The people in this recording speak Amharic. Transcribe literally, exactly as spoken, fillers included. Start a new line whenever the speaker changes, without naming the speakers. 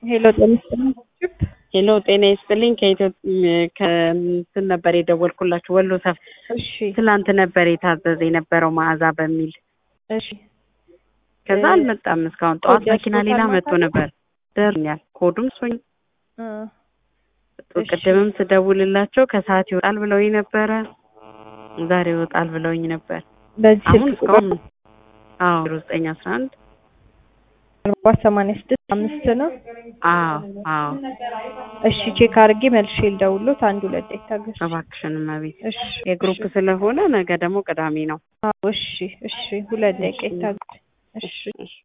ሄሎ ጤና ይስጥልኝ።
ሄሎ ጤና ይስጥልኝ። ከኢትዮጵያ ከእንትን ነበር የደወልኩላችሁ ወሎ ሰፍ
እሺ
ትላንት ነበር የታዘዘ የነበረው መዓዛ በሚል
እሺ
ከዛ አልመጣም እስካሁን። ጠዋት መኪና ሌላ መጥቶ ነበር ደርኛል። ኮዱም ሶኝ
እሺ
ቅድምም ስደውልላቸው ከሰዓት ይወጣል ብለውኝ ነበረ። ዛሬ ይወጣል ብለውኝ ነበር።
በዚህ
አሁን
ስልክ
እስካሁን አዎ ዘጠኝ አስራ አንድ
አርባ ሰማንያ ስድስት አምስት ነው።
አዎ አዎ
እሺ ቼክ አድርጌ መልሼ ልደውልሎት አንድ ሁለት ደቂቃ ታገሱ
እባክሽን እመቤት።
እሺ
የግሩፕ ስለሆነ ነገ ደግሞ ቅዳሜ ነው።
አዎ እሺ እሺ ሁለት ደቂቃ ታገሱ። እሺ
እሺ